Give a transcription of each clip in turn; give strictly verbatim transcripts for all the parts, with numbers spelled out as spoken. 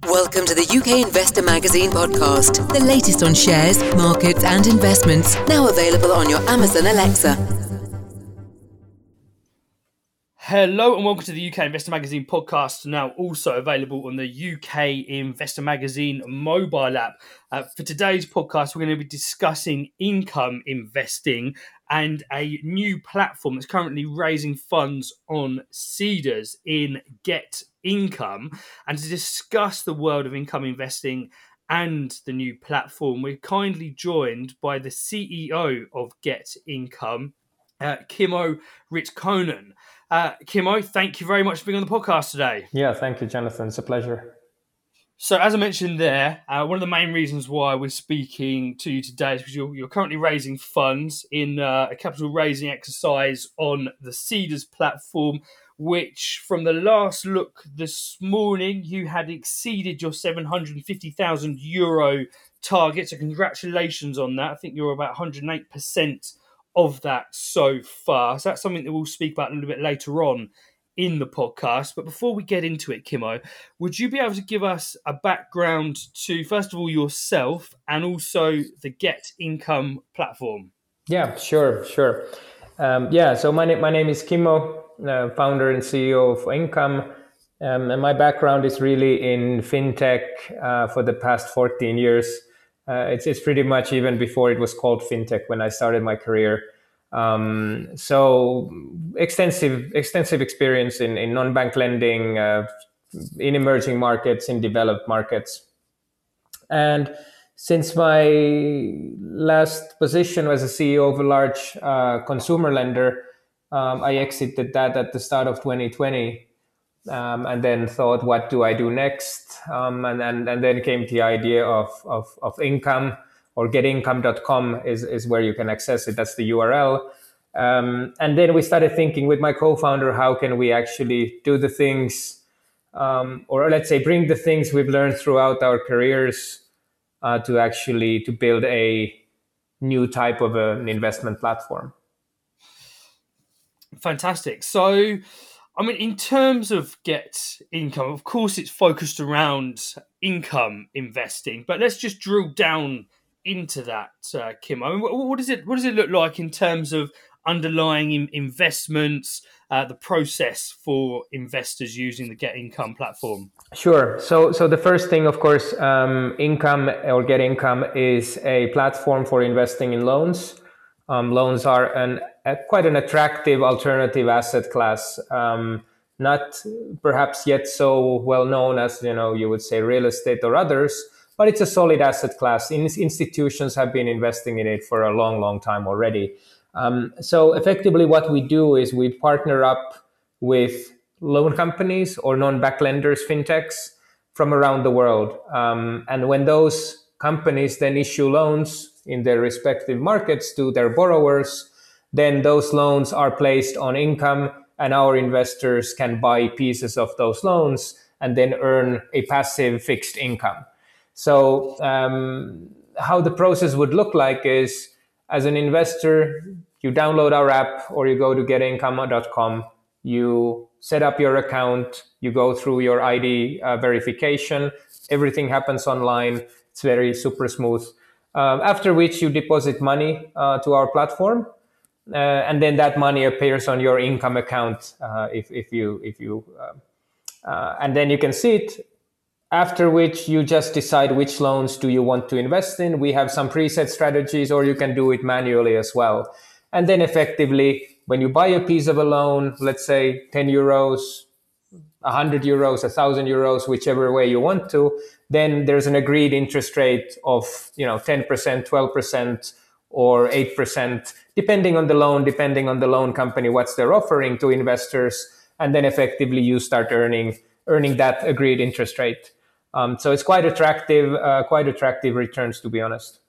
Welcome to the U K Investor Magazine podcast, the latest on shares, markets and investments, now available on your Amazon Alexa. Hello and welcome to the U K Investor Magazine podcast, now also available on the U K Investor Magazine mobile app. Uh, for today's podcast, we're going to be discussing income investing and a new platform that's currently raising funds on Seedrs in Get Income. And to discuss the world of income investing and the new platform, we're kindly joined by the C E O of Get Income, uh, Kimmo Ritkonen. Uh, Kimmo, thank you very much for being on the podcast today. Yeah, thank you, Jonathan. It's a pleasure. So, as I mentioned there, uh, one of the main reasons why we're speaking to you today is because you're, you're currently raising funds in uh, a capital raising exercise on the Seedrs platform, which, from the last look this morning, you had exceeded your seven hundred fifty thousand euro target. So, congratulations on that. I think you're about one hundred eight percent of that so far. So that's something that we'll speak about a little bit later on in the podcast. But before we get into it, Kimmo, would you be able to give us a background to, first of all, yourself and also the Get Income platform? Yeah, sure, sure. Um, yeah, so my, na- my name is Kimmo, uh, founder and C E O of Income. Um, and my background is really in fintech uh, for the past fourteen years. Uh, it's, it's pretty much even before it was called fintech when I started my career. Um, so extensive, extensive experience in, in non-bank lending, uh, in emerging markets, in developed markets. And since my last position as a C E O of a large uh, consumer lender, um, I exited that at the start of twenty twenty. Um, and then thought, what do I do next? Um, and, and, and then came the idea of, of, of Income, or get income dot com is, is where you can access it. That's the U R L. Um, and then we started thinking with my co-founder, how can we actually do the things, um, or let's say bring the things we've learned throughout our careers uh, to actually to build a new type of an investment platform. Fantastic. So, I mean, in terms of Get Income, of course, it's focused around income investing, but let's just drill down into that, uh, Kim. I mean, what, what does it what does it look like in terms of underlying in, investments, uh, the process for investors using the Get Income platform? Sure. So, so the first thing, of course, um, Income or Get Income is a platform for investing in loans. Um, loans are an a, quite an attractive alternative asset class, um, not perhaps yet so well known as, you know, you would say real estate or others, but it's a solid asset class. In, institutions have been investing in it for a long, long time already. Um, so effectively what we do is we partner up with loan companies or non-bank lenders, fintechs from around the world. Um, and when those companies then issue loans in their respective markets to their borrowers, then those loans are placed on Income and our investors can buy pieces of those loans and then earn a passive fixed income. So um, how the process would look like is, as an investor, you download our app or you go to get income dot com, you set up your account, you go through your I D uh, verification, everything happens online, it's very super smooth. Um, after which you deposit money uh, to our platform, uh, and then that money appears on your Income account uh, if if you if you, uh, uh, and then you can see it. After which you just decide which loans do you want to invest in. We have some preset strategies, or you can do it manually as well. And then effectively, when you buy a piece of a loan, let's say ten euros, one hundred euros, one thousand euros, whichever way you want to, then there's an agreed interest rate of, you know, ten percent, twelve percent, or eight percent, depending on the loan, depending on the loan company, what's they're offering to investors. And then effectively you start earning earning that agreed interest rate. Um, so it's quite attractive, uh, quite attractive returns, to be honest.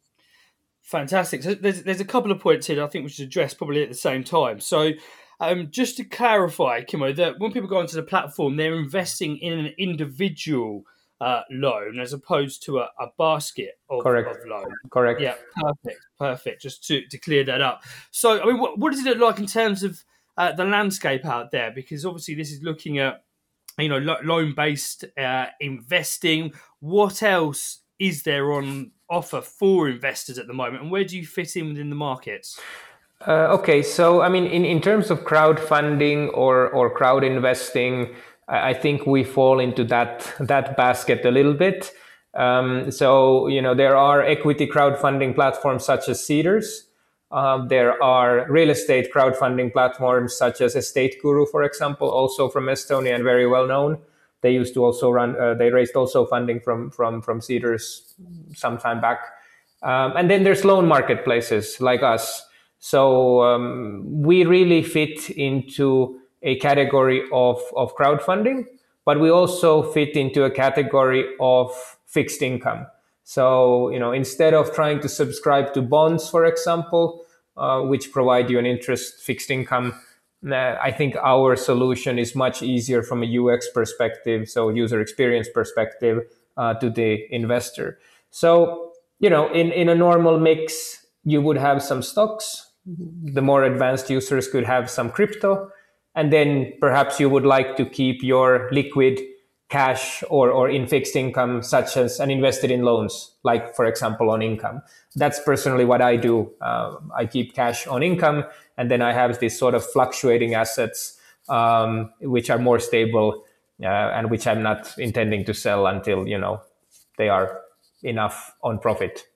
Fantastic. So there's there's a couple of points here that I think we should address probably at the same time. So um, just to clarify, Kimmo, that when people go onto the platform, they're investing in an individual uh, loan as opposed to a, a basket of, Correct. of loan. Correct. Yeah, perfect, perfect. Just to, to clear that up. So, I mean, what, what does it look like in terms of uh, the landscape out there? Because obviously this is looking at you know, lo- loan-based uh, investing. What else is there on offer for investors at the moment, and where do you fit in within the markets? Uh, okay, so I mean, in, in terms of crowdfunding or or crowd investing, I, I think we fall into that that basket a little bit. Um, so you know, there are equity crowdfunding platforms such as Seedrs. Um, there are real estate crowdfunding platforms such as Estate Guru, for example, also from Estonia and very well known. They used to also run. Uh, they raised also funding from from from Seedrs some time back. Um, and then there's loan marketplaces like us. So um, we really fit into a category of, of crowdfunding, but we also fit into a category of fixed income. So, you know, instead of trying to subscribe to bonds, for example, uh, which provide you an interest fixed income, uh, I think our solution is much easier from a U X perspective, so user experience perspective, uh, to the investor. So, you know, in, in a normal mix, you would have some stocks. The more advanced users could have some crypto. And then perhaps you would like to keep your liquid cash or, or in fixed income, such as and invested in loans, like, for example, on Income. That's personally what I do. Uh, I keep cash on Income, and then I have these sort of fluctuating assets, um, which are more stable uh, and which I'm not intending to sell until, you know, they are enough on profit.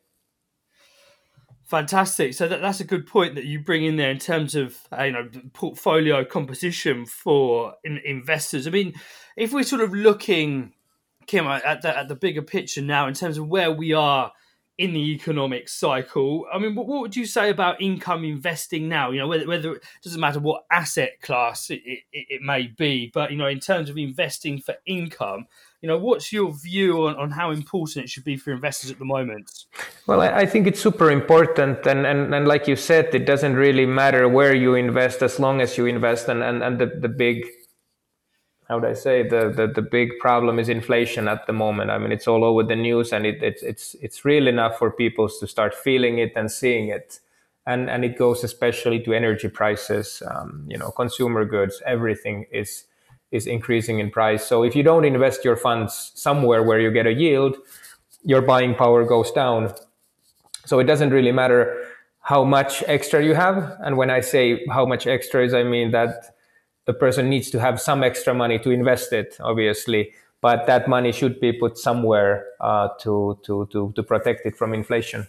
Fantastic. So that, that's a good point that you bring in there in terms of uh, you know, portfolio composition for in, investors. I mean, if we're sort of looking, Kim, at the, at the bigger picture now in terms of where we are in the economic cycle, I mean, what, what would you say about income investing now? You know, whether, whether it doesn't matter what asset class it, it, it may be, but, you know, in terms of investing for income, you know, what's your view on, on how important it should be for investors at the moment? Well, I think it's super important. And, and, and like you said, it doesn't really matter where you invest as long as you invest. And, and, and the, the big, how would I say, the, the, the big problem is inflation at the moment. I mean, it's all over the news, and it, it's, it's, it's real enough for people to start feeling it and seeing it. And, and it goes especially to energy prices, um, you know, consumer goods, everything is is increasing in price. So if you don't invest your funds somewhere where you get a yield, your buying power goes down. So it doesn't really matter how much extra you have. And when I say how much extra is, I mean that the person needs to have some extra money to invest it, obviously, but that money should be put somewhere uh, to, to, to, to protect it from inflation.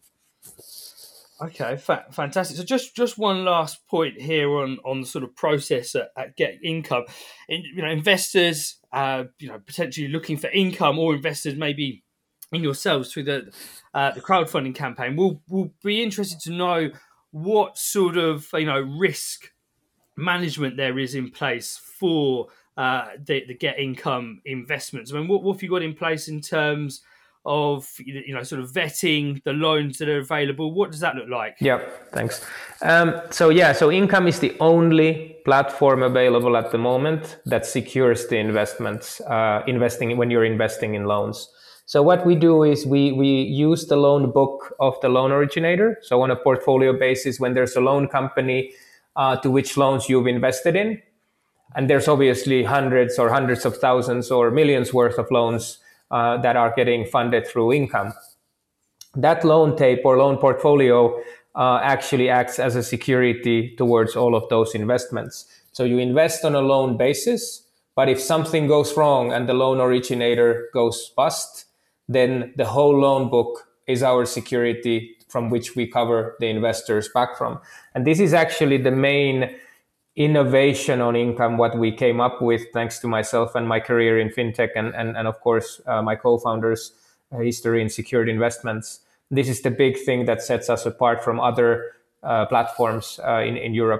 Okay, fa- fantastic. So just, just one last point here on, on the sort of process at, at Get Income. In, you know, investors, uh, you know, potentially looking for income, or investors maybe in yourselves through the uh, the crowdfunding campaign, will will be interested to know what sort of, you know, risk management there is in place for uh, the, the Get Income investments. I mean, what, what have you got in place in terms of, you know, sort of vetting the loans that are available? What does that look like? Yeah, thanks. Um, so yeah, so Income is the only platform available at the moment that secures the investments, uh, investing when you're investing in loans. So what we do is we we use the loan book of the loan originator. So on a portfolio basis, when there's a loan company uh, to which loans you've invested in, and there's obviously hundreds or hundreds of thousands or millions worth of loans Uh, that are getting funded through Income. That loan tape or loan portfolio uh, actually acts as a security towards all of those investments. So you invest on a loan basis, but if something goes wrong and the loan originator goes bust, then the whole loan book is our security from which we cover the investors back from. And this is actually the main innovation on Income, what we came up with thanks to myself and my career in fintech, and, and, and of course, uh, my co-founders' uh, history in secured investments. This is the big thing that sets us apart from other uh, platforms uh, in, in Europe.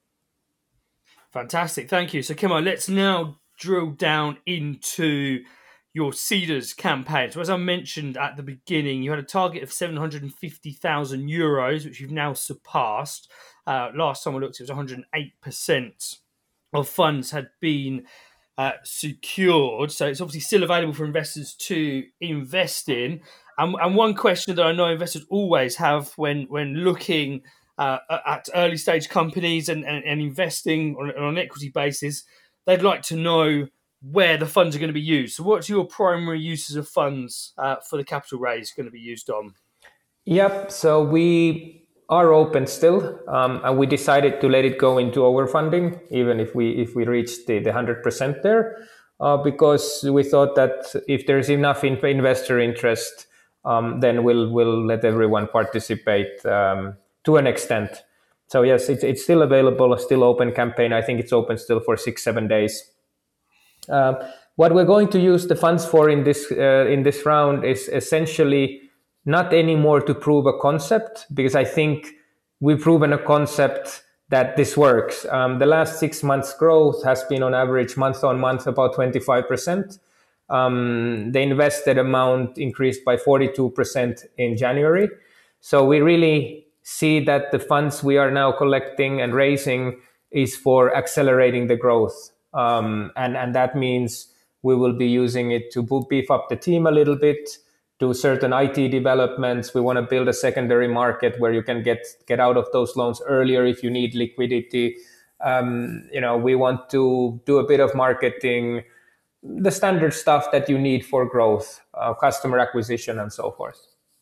Fantastic. Thank you. So, Kimmo, let's now drill down into your Seedrs campaign. So, as I mentioned at the beginning, you had a target of seven hundred fifty thousand euros, which you've now surpassed. Uh, last time I looked, it was one hundred eight percent of funds had been uh, secured. So it's obviously still available for investors to invest in. And, and one question that I know investors always have when, when looking uh, at early stage companies and, and, and investing on, on an equity basis, they'd like to know where the funds are going to be used. So what's your primary uses of funds uh, for the capital raise going to be used on? Yep. So we are open still, um, and we decided to let it go into overfunding, even if we if we reach the, the one hundred percent there, uh, because we thought that if there's enough in, investor interest, um, then we'll we'll let everyone participate um, to an extent. So yes, it's it's still available, a still open campaign. I think it's open still for six seven days. Um, what we're going to use the funds for in this uh, in this round is essentially not anymore to prove a concept, because I think we've proven a concept that this works. Um, the last six months growth has been on average month on month about twenty-five percent. Um, the invested amount increased by forty-two percent in January. So we really see that the funds we are now collecting and raising is for accelerating the growth. Um, and, and that means we will be using it to beef up the team a little bit, do certain I T developments. We want to build a secondary market where you can get get out of those loans earlier if you need liquidity. Um, you know, we want to do a bit of marketing, the standard stuff that you need for growth, uh, customer acquisition, and so forth.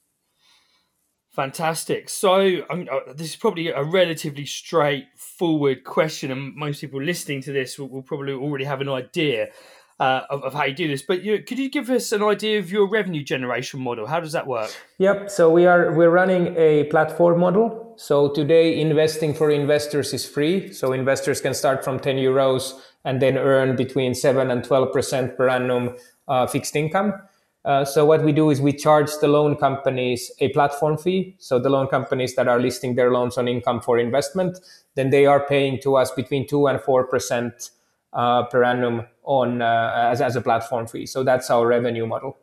Fantastic. So I mean, uh, this is probably a relatively straightforward question, and most people listening to this will, will probably already have an idea Uh, of, of how you do this, but you, could you give us an idea of your revenue generation model? How does that work? Yep. So we are we're running a platform model. So today, investing for investors is free. So investors can start from ten euros and then earn between seven and twelve percent per annum uh, fixed income. Uh, so what we do is we charge the loan companies a platform fee. So the loan companies that are listing their loans on income for investment, then they are paying to us between two and four percent Uh, per annum on uh, as, as a platform fee. So that's our revenue model.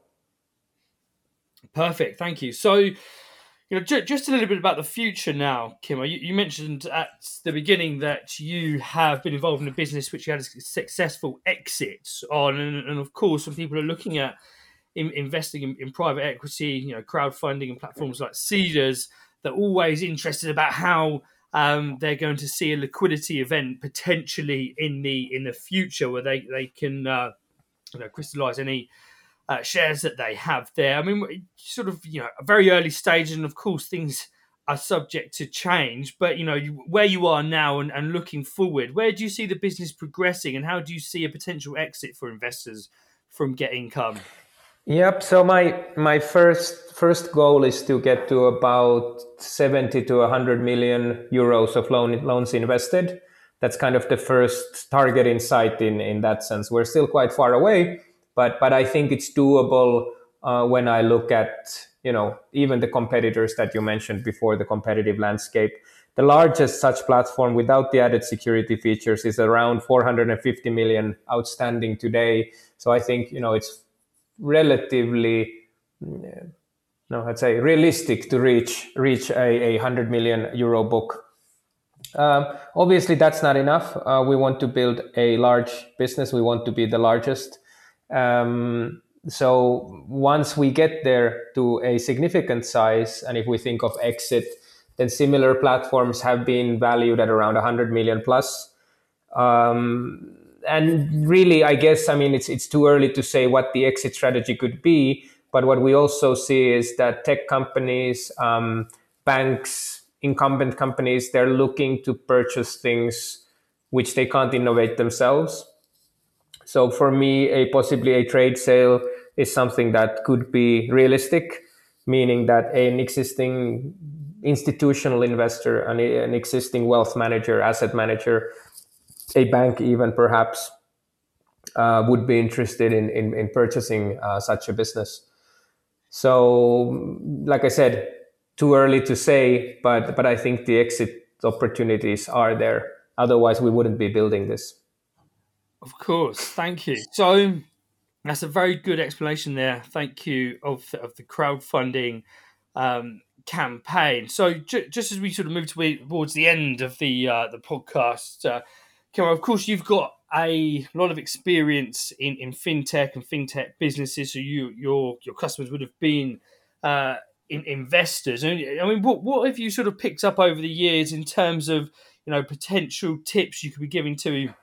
Perfect. Thank you. So, you know, ju- just a little bit about the future now, Kimmo. You, you mentioned at the beginning that you have been involved in a business which you had a successful exit on. And, and of course, when people are looking at in, investing in, in private equity, you know, crowdfunding and platforms like Seedrs, they're always interested about how Um, they're going to see a liquidity event potentially in the in the future where they they can uh, you know crystallize any uh, shares that they have there. I mean, sort of you know a very early stage, and of course things are subject to change. But you know you, where you are now and, and looking forward, where do you see the business progressing, and how do you see a potential exit for investors from Get Income? Yep. So my my first first goal is to get to about seventy to one hundred million euros of loan loans invested. That's kind of the first target in sight. In in that sense, we're still quite far away, but but I think it's doable uh, when I look at you know even the competitors that you mentioned before, the competitive landscape. The largest such platform without the added security features is around four hundred fifty million outstanding today. So I think you know it's relatively, no, I'd say realistic to reach reach a, a one hundred million euro book. Um, obviously, that's not enough. Uh, we want to build a large business. We want to be the largest. Um, so once we get there to a significant size, and if we think of exit, then similar platforms have been valued at around one hundred million plus. Um, And really, I guess, I mean, it's it's too early to say what the exit strategy could be. But what we also see is that tech companies, um, banks, incumbent companies, they're looking to purchase things which they can't innovate themselves. So for me, a possibly a trade sale is something that could be realistic, meaning that an existing institutional investor, an, an existing wealth manager, asset manager, a bank even perhaps uh, would be interested in, in, in purchasing uh, such a business. So, like I said, too early to say, but, but I think the exit opportunities are there. Otherwise, we wouldn't be building this. Of course. Thank you. So that's a very good explanation there. Thank you of, of the crowdfunding um, campaign. So ju- just as we sort of move towards the end of the uh, the podcast, uh, Kimmo, of course, you've got a lot of experience in, in fintech and fintech businesses. So you, your your customers would have been uh, in, investors. I mean, what what have you sort of picked up over the years in terms of you know potential tips you could be giving to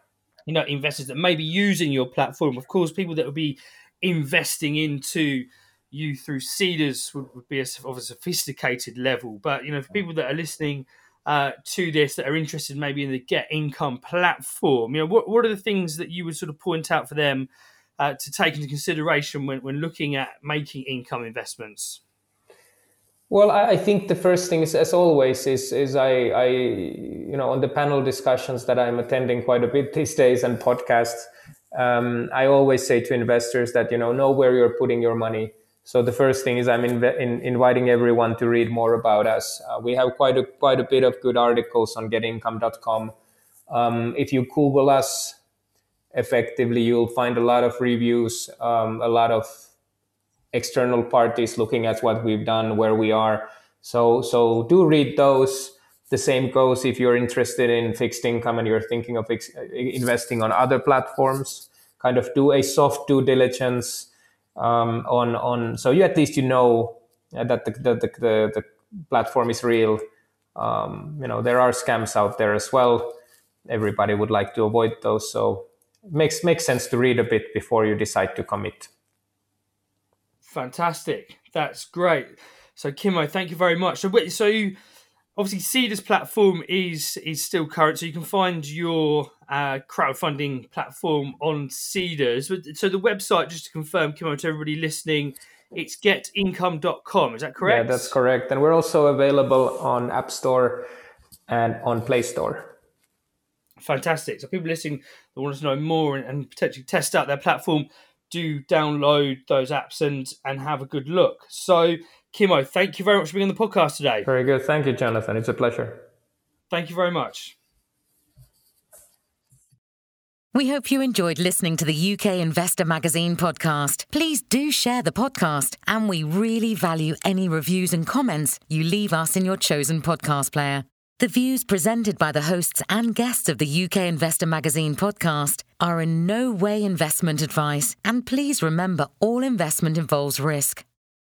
you know, investors that may be using your platform. Of course, people that will be investing into you through Seedrs would, would be a, of a sophisticated level. But, you know, for people that are listening uh, to this, that are interested maybe in the Get Income platform, you know, what, what are the things that you would sort of point out for them uh, to take into consideration when, when looking at making income investments? Well, I think the first thing is, as always, is is I, I, you know, on the panel discussions that I'm attending quite a bit these days and podcasts, um, I always say to investors that, you know, know where you're putting your money. So the first thing is I'm inv- in, inviting everyone to read more about us. Uh, we have quite a quite a bit of good articles on get income dot com. Um, if you Google us, effectively, you'll find a lot of reviews, um, a lot of external parties looking at what we've done, where we are. So so do read those. The same goes if you're interested in fixed income and you're thinking of ex- investing on other platforms. Kind of do a soft due diligence um, on on so you at least you know that the the the, the, the platform is real. Um, you know, there are scams out there as well. Everybody would like to avoid those. So it makes makes sense to read a bit before you decide to commit. Fantastic. That's great. So, Kimmo, thank you very much. So, so you, obviously, Seedrs platform is is still current, so you can find your uh, crowdfunding platform on Seedrs. So, the website, just to confirm, Kimmo, to everybody listening, it's get income dot com. Is that correct? Yeah, that's correct. And we're also available on App Store and on Play Store. Fantastic. So, people listening that want to know more and, and potentially test out their platform, do download those apps and and have a good look. So, Kimmo, thank you very much for being on the podcast today. Very good. Thank you, Jonathan. It's a pleasure. Thank you very much. We hope you enjoyed listening to the U K Investor Magazine podcast. Please do share the podcast, and we really value any reviews and comments you leave us in your chosen podcast player. The views presented by the hosts and guests of the U K Investor Magazine podcast are in no way investment advice, and please remember all investment involves risk.